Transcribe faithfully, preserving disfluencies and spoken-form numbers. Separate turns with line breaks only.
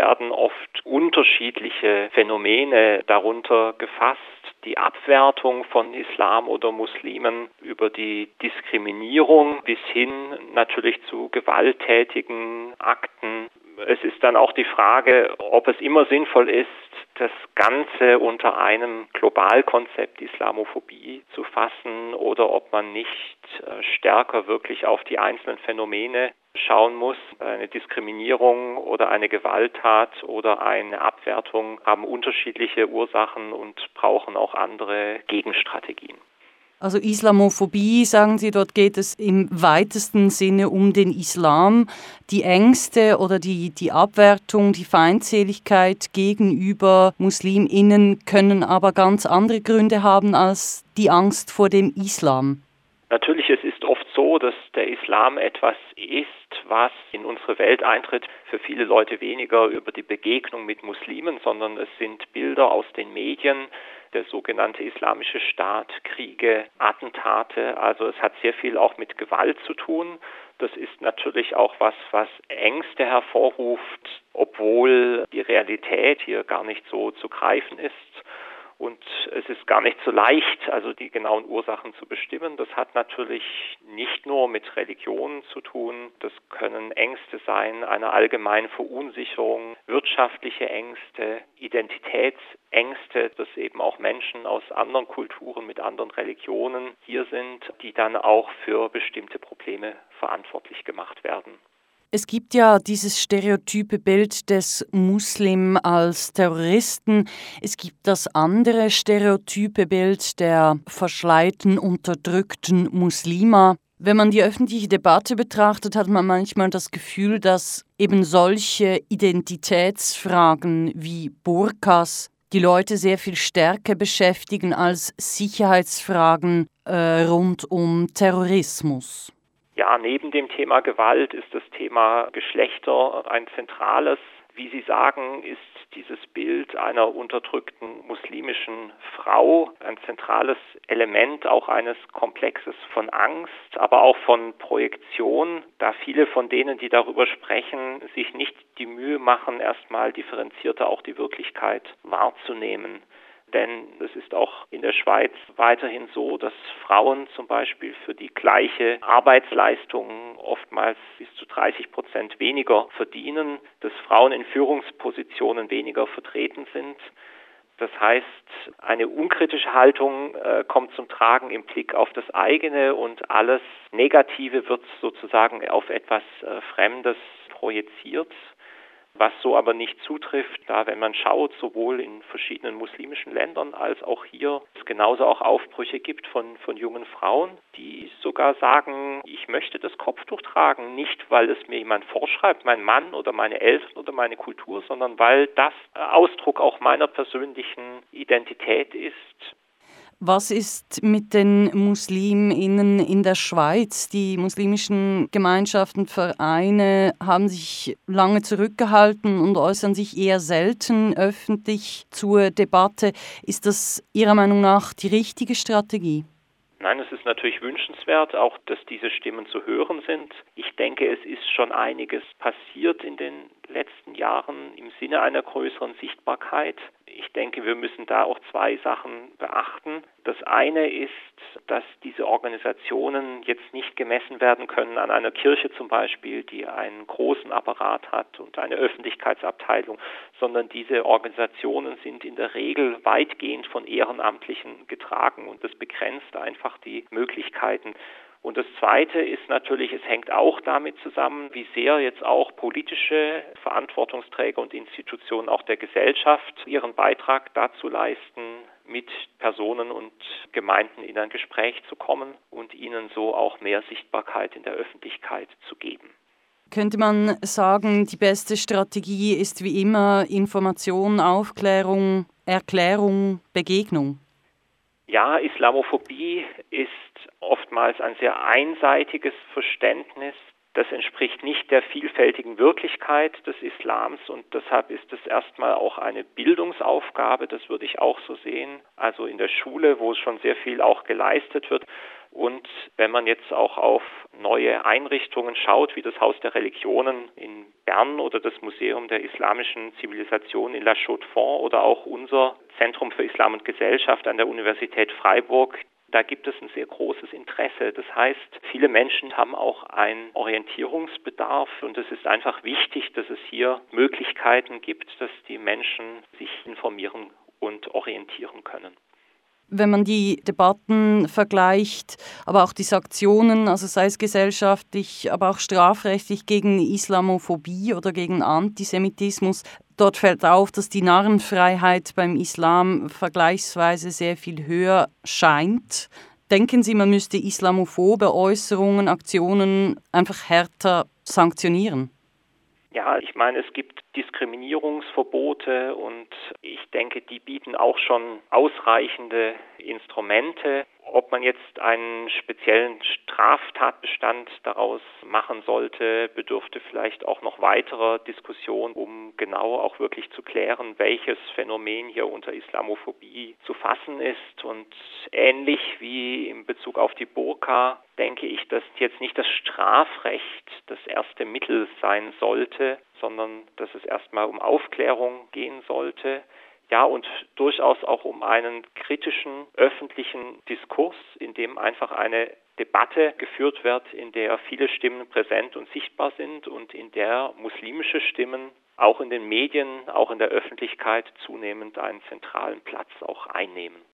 werden oft unterschiedliche Phänomene darunter gefasst. Die Abwertung von Islam oder Muslimen über die Diskriminierung bis hin natürlich zu gewalttätigen Akten. Es ist dann auch die Frage, ob es immer sinnvoll ist, das Ganze unter einem Globalkonzept Islamophobie zu fassen oder ob man nicht stärker wirklich auf die einzelnen Phänomene schauen muss. Eine Diskriminierung oder eine Gewalttat oder eine Abwertung haben unterschiedliche Ursachen und brauchen auch andere Gegenstrategien.
Also Islamophobie, sagen Sie, dort geht es im weitesten Sinne um den Islam. Die Ängste oder die, die Abwertung, die Feindseligkeit gegenüber MuslimInnen können aber ganz andere Gründe haben als die Angst vor dem Islam.
Natürlich, es ist oft so, dass der Islam etwas ist, was in unsere Welt eintritt. Für viele Leute weniger über die Begegnung mit Muslimen, sondern es sind Bilder aus den Medien, der sogenannte Islamische Staat, Kriege, Attentate. Also es hat sehr viel auch mit Gewalt zu tun. Das ist natürlich auch was, was Ängste hervorruft, obwohl die Realität hier gar nicht so zu greifen ist. Und es ist gar nicht so leicht, also die genauen Ursachen zu bestimmen. Das hat natürlich nicht nur mit Religion zu tun. Das können Ängste sein, eine allgemeine Verunsicherung, wirtschaftliche Ängste, Identitätsängste, dass eben auch Menschen aus anderen Kulturen mit anderen Religionen hier sind, die dann auch für bestimmte Probleme verantwortlich gemacht werden.
Es gibt ja dieses stereotype Bild des Muslim als Terroristen. Es gibt das andere stereotype Bild der verschleiten, unterdrückten Muslima. Wenn man die öffentliche Debatte betrachtet, hat man manchmal das Gefühl, dass eben solche Identitätsfragen wie Burkas die Leute sehr viel stärker beschäftigen als Sicherheitsfragen äh, rund um Terrorismus.
Ja, neben dem Thema Gewalt ist das Thema Geschlechter ein zentrales. Wie Sie sagen, ist dieses Bild einer unterdrückten muslimischen Frau ein zentrales Element auch eines Komplexes von Angst, aber auch von Projektion, da viele von denen, die darüber sprechen, sich nicht die Mühe machen, erstmal differenzierter auch die Wirklichkeit wahrzunehmen. Denn es ist auch in der Schweiz weiterhin so, dass Frauen zum Beispiel für die gleiche Arbeitsleistung oftmals bis zu dreißig Prozent weniger verdienen, dass Frauen in Führungspositionen weniger vertreten sind. Das heißt, eine unkritische Haltung äh, kommt zum Tragen im Blick auf das eigene und alles Negative wird sozusagen auf etwas äh, Fremdes projiziert. Was so aber nicht zutrifft, da wenn man schaut, sowohl in verschiedenen muslimischen Ländern als auch hier, es genauso auch Aufbrüche gibt von, von jungen Frauen, die sogar sagen, ich möchte das Kopftuch tragen, nicht weil es mir jemand vorschreibt, mein Mann oder meine Eltern oder meine Kultur, sondern weil das Ausdruck auch meiner persönlichen Identität ist.
Was ist mit den MuslimInnen in der Schweiz? Die muslimischen Gemeinschaften, Vereine haben sich lange zurückgehalten und äußern sich eher selten öffentlich zur Debatte. Ist das Ihrer Meinung nach die richtige Strategie?
Nein, es ist natürlich wünschenswert, auch dass diese Stimmen zu hören sind. Ich denke, es ist schon einiges passiert in den letzten Jahren im Sinne einer größeren Sichtbarkeit. Ich denke, wir müssen da auch zwei Sachen beachten. Das eine ist, dass diese Organisationen jetzt nicht gemessen werden können an einer Kirche zum Beispiel, die einen großen Apparat hat und eine Öffentlichkeitsabteilung, sondern diese Organisationen sind in der Regel weitgehend von Ehrenamtlichen getragen und das begrenzt einfach die Möglichkeiten. Und das Zweite ist natürlich, es hängt auch damit zusammen, wie sehr jetzt auch politische Verantwortungsträger und Institutionen auch der Gesellschaft ihren Beitrag dazu leisten, mit Personen und Gemeinden in ein Gespräch zu kommen und ihnen so auch mehr Sichtbarkeit in der Öffentlichkeit zu geben.
Könnte man sagen, die beste Strategie ist wie immer Information, Aufklärung, Erklärung, Begegnung?
Ja, Islamophobie ist oftmals ein sehr einseitiges Verständnis. Das entspricht nicht der vielfältigen Wirklichkeit des Islams und deshalb ist es erstmal auch eine Bildungsaufgabe, das würde ich auch so sehen. Also in der Schule, wo es schon sehr viel auch geleistet wird, Und wenn man jetzt auch auf neue Einrichtungen schaut, wie das Haus der Religionen in Bern oder das Museum der islamischen Zivilisation in La Chaux-de-Fonds oder auch unser Zentrum für Islam und Gesellschaft an der Universität Freiburg, da gibt es ein sehr großes Interesse. Das heißt, viele Menschen haben auch einen Orientierungsbedarf und es ist einfach wichtig, dass es hier Möglichkeiten gibt, dass die Menschen sich informieren und orientieren können.
Wenn man die Debatten vergleicht, aber auch die Sanktionen, also sei es gesellschaftlich, aber auch strafrechtlich gegen Islamophobie oder gegen Antisemitismus, dort fällt auf, dass die Narrenfreiheit beim Islam vergleichsweise sehr viel höher scheint. Denken Sie, man müsste islamophobe Äußerungen, Aktionen einfach härter sanktionieren?
Ja, ich meine, es gibt Diskriminierungsverbote und ich denke, die bieten auch schon ausreichende Instrumente. Ob man jetzt einen speziellen Straftatbestand daraus machen sollte, bedürfte vielleicht auch noch weiterer Diskussion, um genau auch wirklich zu klären, welches Phänomen hier unter Islamophobie zu fassen ist. Und ähnlich wie in Bezug auf die Burka denke ich, dass jetzt nicht das Strafrecht das erste Mittel sein sollte, sondern dass es erstmal um Aufklärung gehen sollte. Ja, und durchaus auch um einen kritischen öffentlichen Diskurs, in dem einfach eine Debatte geführt wird, in der viele Stimmen präsent und sichtbar sind und in der muslimische Stimmen auch in den Medien, auch in der Öffentlichkeit zunehmend einen zentralen Platz auch einnehmen.